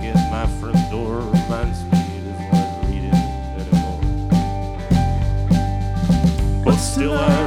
at my front door reminds me there's not reading anymore. But still I